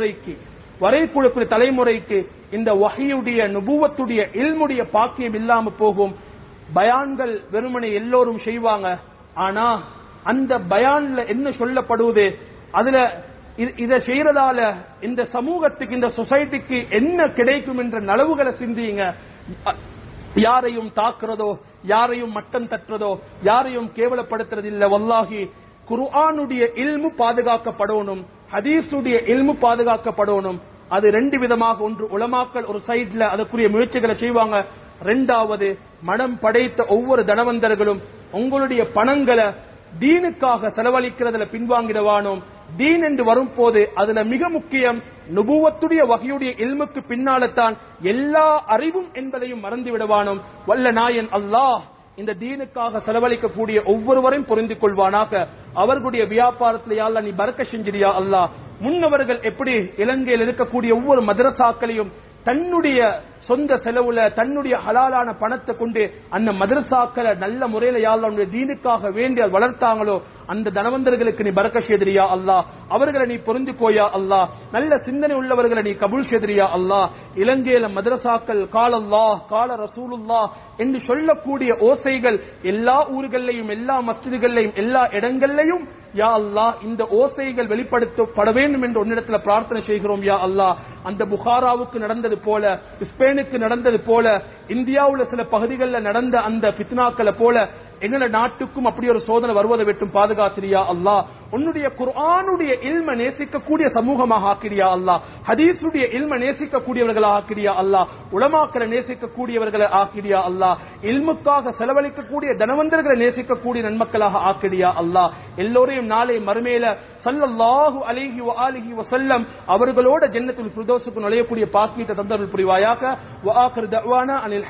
தலைமுறைக்கு இந்த வஹீயுடைய நுபுவத்துடைய இல்முடைய பாக்கியம் இல்லாம போகும். பயான்கள் வெறுமனை எல்லோரும் செய்வாங்க. ஆனா அந்த பயான்ல என்ன சொல்லப்படுவது, அதுல இதை செய்யறதால இந்த சமூகத்துக்கு இந்த சொசைட்டிக்கு என்ன கிடைக்கும் என்ற நலவுகளை சிந்தியுங்க. யாரையும் தாக்குறதோ, யாரையும் மட்டம் தட்டுறதோ, யாரையும் கேவலப்படுத்துறது இல்ல. வல்லாஹி குர்ஆனுடைய இல்மு பாதுகாக்கப்படணும், ஹதீஸுடைய இல்மு பாதுகாக்கப்படணும். அது ரெண்டு விதமாக, ஒன்று உலமாக்கள் ஒரு சைட்ல அதற்குரிய முயற்சிகளை செய்வாங்க. ரெண்டாவது, மனம் படைத்த ஒவ்வொரு தனவந்தர்களும் உங்களுடைய பணங்களை தீனுக்காக செலவழிக்கிறதுல பின்வாங்கிடவானோம். தீன் என்று வரும் போது அதுல மிக முக்கியம் நுபுவத்துடைய வகையுடைய இல்முக்கு பின்னால்தான் எல்லா அறிவும் என்பதையும் மறந்து விடுவானோம். வல்ல நாயன் அல்லாஹ் இந்த தீனுக்காக செலவழிக்கக்கூடிய ஒவ்வொருவரையும் புரிந்து கொள்வானாக. அவர்களுடைய வியாபாரத்தில் யா அல்லாஹ் நீ பரக்கத் செஞ்சிரியா அல்லாஹ். முன்னவர்கள் எப்படி இலங்கையில் இருக்கக்கூடிய ஒவ்வொரு மதரசாக்களையும் தன்னுடைய சொந்த செலவுல தன்னுடைய ஹலாலான பணத்தை கொண்டு அந்த மதரசாக்களை நல்ல முறையில யா அல்லாஹ் உன்னுடைய தீனுக்காக வேண்டி வளர்த்தாங்களோ அந்த தனவந்தர்களுக்கு நீ பரக்கத் செய்திரியா அல்லாஹ். அவர்களை நீ பொருந்திக்கோயா அல்லாஹ். நல்ல சிந்தனை உள்ளவர்களை நீ கபூல் செய்திரியா அல்லாஹ். இலங்கையில மதரசாக்கள் கால அல்லாஹ் கால ரசூலுல்லாஹ் என்று சொல்லக்கூடிய ஓசைகள் எல்லா ஊர்களையும் எல்லா மஸ்ஜிதுகளையும் எல்லா இடங்களையும் யா அல்லாஹ் இந்த ஓசைகள் வெளிப்படுத்தப்பட வேண்டும் என்று உன்னிடத்தில் பிரார்த்தனை செய்கிறோம் யா அல்லாஹ். அந்த புகாராவுக்கு நடந்தது போல, ஸ்பெயினுக்கு நடந்தது போல, இந்தியாவுல சில பகுதிகளில் நடந்த அந்த பித்னாக்களை போல எங்கள நாட்டுக்கும் அப்படி ஒரு சோதனை வருவதை விட்டும் பாதுகாத்திரியா அல்லாஹ். உன்னுடைய குர்ஆனுடைய இல்ம நேசிக்கக்கூடிய சமூகமாக ஆக்கிரியா அல்லாஹ். ஹதீஸுடைய இல்ம நேசிக்கக்கூடியவர்களாக ஆக்கிரியா அல்லாஹ். உலமாக்களை நேசிக்கக்கூடியவர்களை ஆக்கிரியா அல்லாஹ். இல்முக்காக செலவழிக்கக்கூடிய தனவந்தர்களை நேசிக்கக்கூடிய நன்மக்களாக ஆக்கிரியா அல்லாஹ். எல்லோரையும் நாளை மறுமையில ஸல்லல்லாஹு அலைஹி வஆலிஹி வஸல்லம் அவர்களோட ஜன்னத்துல் ஃபிர்தௌஸுக்கு நுழையக்கூடிய பாக்கியத்தை தந்தருள் புரிவாயாக. வஆகிரு தஅவானா அனில்